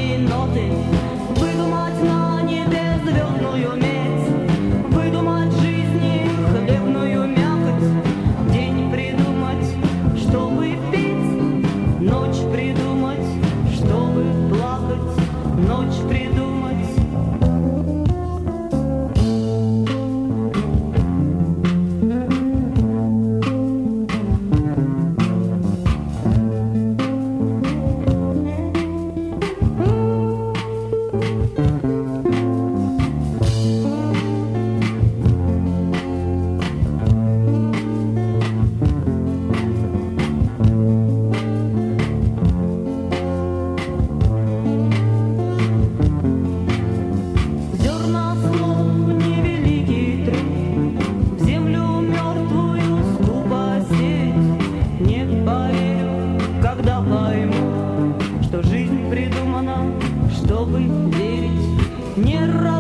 громкие ноты, выдумать на небе звездную медь, выдумать жизни хлебную мякоть, день придумать, чтобы петь, ночь придумать, чтобы плакать, ночь придумать. Когда пойму, что жизнь придумана, чтобы верить не раз.